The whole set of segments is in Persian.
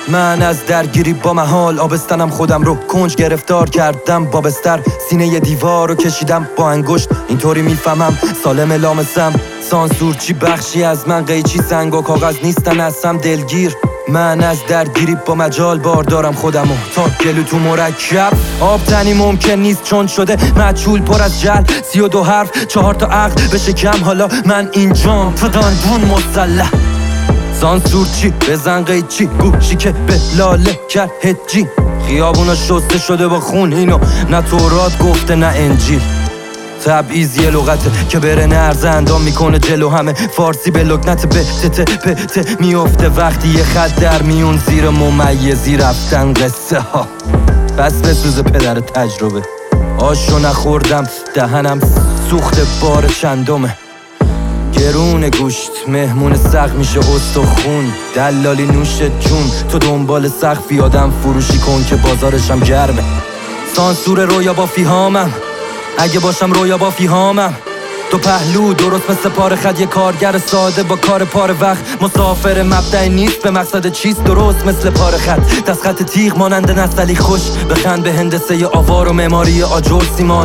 من از درگیری با محال آبستنم خودم رو کنج گرفتار کردم با بستر سینه ی دیوار رو کشیدم با انگشت اینطوری میفهمم سالم لامسم سانسور چی بخشی از من قیچی سنگ و کاغذ نیستن هستم دلگیر من از درگیری با مجال بار دارم خودمو تا گلو تو مرکب آب تنی ممکن نیست چون شده مجهول پر از جل 32 حرف 4 تا عقل بشه کم حالا من اینجام تو دندون مسلح سانسور چی بزن قیچی گوشی که به لاله کرد هجی خیابونا شسته شده با خون اینو نه تورات گفته نه انجیل تبعیض یه لغته که بره نرز اندام میکنه جلو همه فارسی به لکنت به تته میفته وقتی یه خط در میون زیر ممیزی رفتن قصه ها بس بسوز پدر تجربه آشو نخوردم دهنم سوخت بار چندمه گرون گوشت مهمون سق میشه استخون دلالی نوش جون تو دنبال سقفی آدم فروشی کن که بازارشم گرمه سانسور رویا با فیهامم اگه باشم رویا با فیهامم دو پهلو درست مثل پاره خد یه کارگر ساده با کار پاره وقت مسافر مبدأ نیست به مقصد چیست درست مثل پاره خط دست خط تیغ مانند نستعلی خوش بخند به هندسه ی آوار و معماری آجر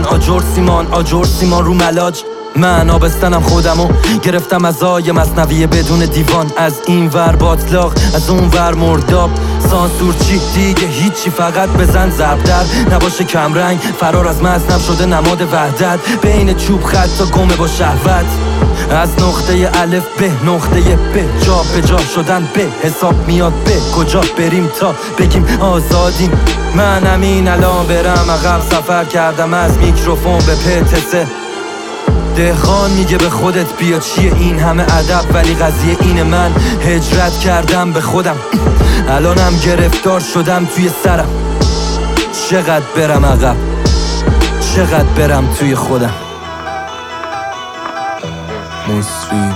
سیمان رو ملاج من آبستنم خودمو گرفتم از آی مصنوی بدون دیوان از این ور باطلاق از اون ور مرداب سانسور چی دیگه هیچی فقط بزن ضرب در نباشه کمرنگ فرار از مزنم شده نماد وحدت بین چوب خط تا گمه با شهوت از نقطه الف به نقطه ب جا به جا شدن به حساب میاد به کجا بریم تا بگیم آزادیم من همین الان برم عقب سفر کردم از میکروفون به پتسه دهقان میگه به خودت بیا چیه این همه ادب ولی قضیه اینه من هجرت کردم به خودم الانم گرفتار شدم توی سرم چقدر برم عقب چقدر برم توی خودم مصری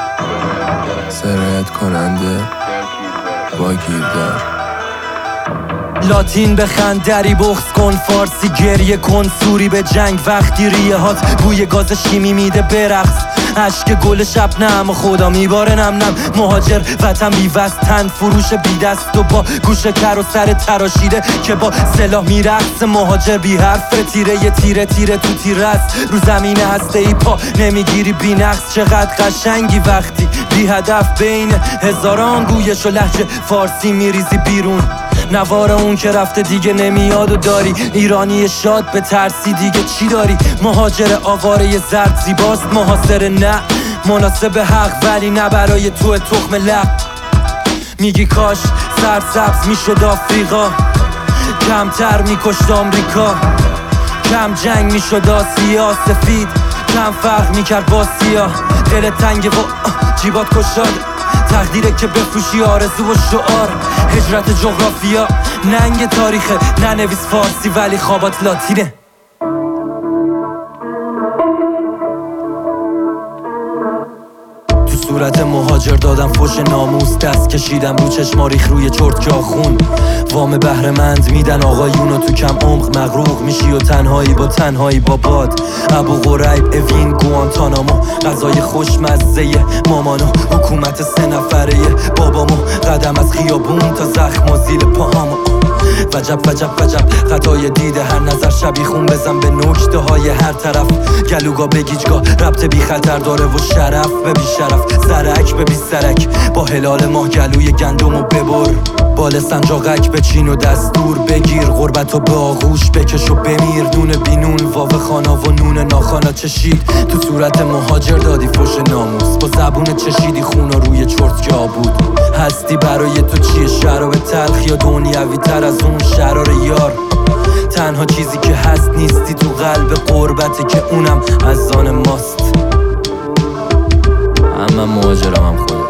سرایت کننده با گیردار لاتین بخند دری بغض کن فارسی گریه کن سوری به جنگ وقتی ریه هات بوی گاز شیمی میده برقص عشق گل شبنم و خدا میباره نم مهاجر وطن بیوست تن فروش بی دست و با گوش کر و سر تراشیده که با سلاح میرقص مهاجر بی حرف تیره تیره تو تیره است رو زمین هسته ای پا نمیگیری بی نقص چقدر قشنگی وقتی بی هدف بین هزاران گویش و لهجه فارسی میریزی بیرون نوار اون که رفته دیگه نمیاد و داری ایرانی شاد به ترسی دیگه چی داری مهاجر آواره زرد زیباست محاصره نه مناسب حق ولی نه برای تو تخم لب میگی کاش سرسبز میشد آفریقا کمتر میکشت آمریکا کم جنگ میشد آسیا سفید کم فرق میکرد با سیاه دل تنگ و جیبات کشاد تقدیره که بفروشی آرزو و شعار هجرت جغرافیا ننگ تاریخه ننویس فارسی ولی خوابات لاتینه صورت مهاجر دادم فوش ناموس دست کشیدم رو چشما ریخ روی چرت که آخون وام بهره‌مند میدن آقایونو تو کم عمق مغروق میشی و تنهایی با باد ابو غریب اوین گوانتانامو غذای خوشمزه مامانو حکومت 3 نفره بابامو قدم از خیابون تا زخم و زیل پاهامو وجب خطای دیده هر نظر شبیخون بزن به نکته های هر طرف گلوگا به گیجگاه ربط بی خطر داره و شرف به بی شرف سرک به بی سرک با هلال ماه گلوی گندمو ببر بال سنجاقک به چین و دستور بگیر غربت و به آغوش بکش و بمیر دون بینون واو خانا و نون ناخانا چشید تو صورت مهاجر دادی فوش ناموس با زبون چشیدی خونا روی چرت که آبود هستی برای تو چیه شراب تلخ یا دنیوی تر از اون شرار یار تنها چیزی که هست نیستی تو قلب غربته که اونم از آن ماست من مهاجرم هم خودم